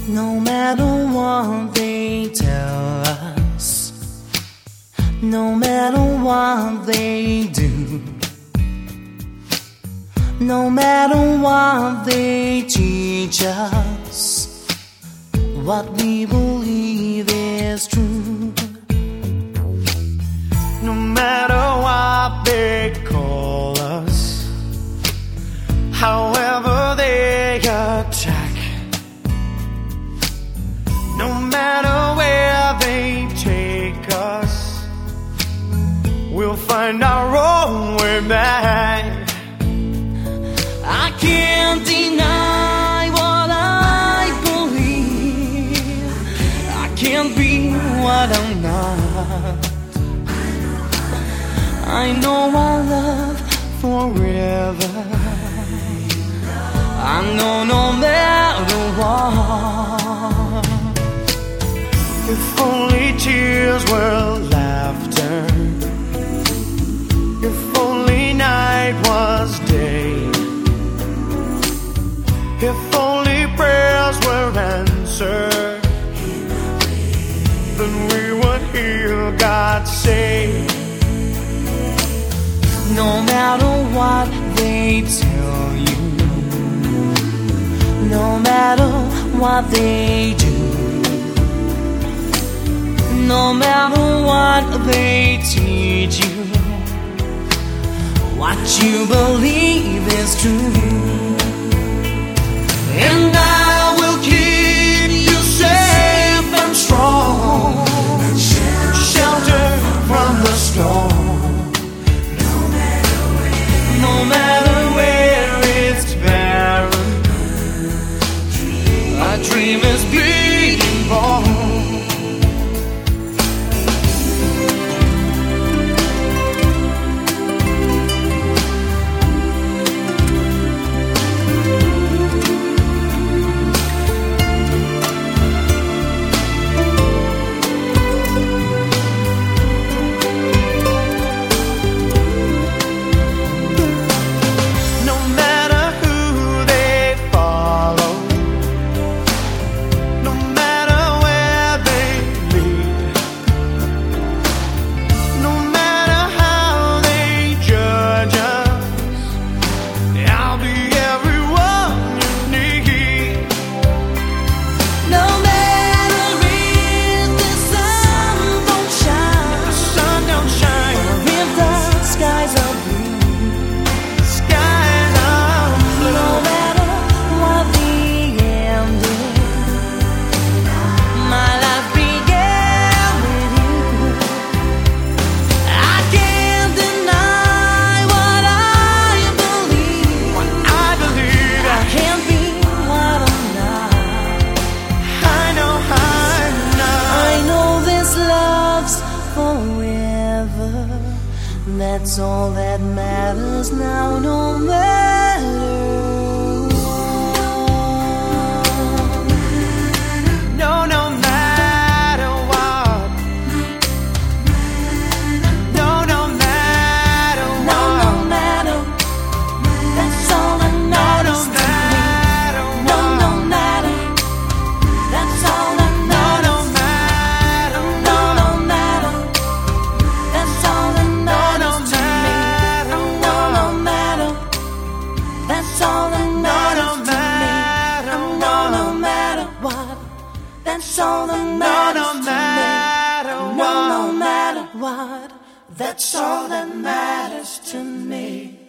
No matter what they tell us, no matter what they do, no matter what they teach us, what we believe is true. No matter what they call us, however they attack, no matter where they take us, we'll find our own way back. I can't deny what I believe. I can't be what I'm not. I know our love forever. I know no matter what. If only tears were laughter, if only night was day, if only prayers were answered, then we would hear God say, no matter what they tell you, no matter what they do, no matter what they teach you, what you believe is true. And I will keep you safe and strong, sheltered from the storm. No matter where it's barren, a dream is being born. That's all that matters now, no matter what. No, no matter what. No, no matter what. No, no matter. That's all that matters to me. No, no matter. That's all that matters. No, no matter. No, no matter. That's all that matters. That's all that matters to me. No, no matter what. That's all that matters to me. No, no matter what. That's all that matters to me.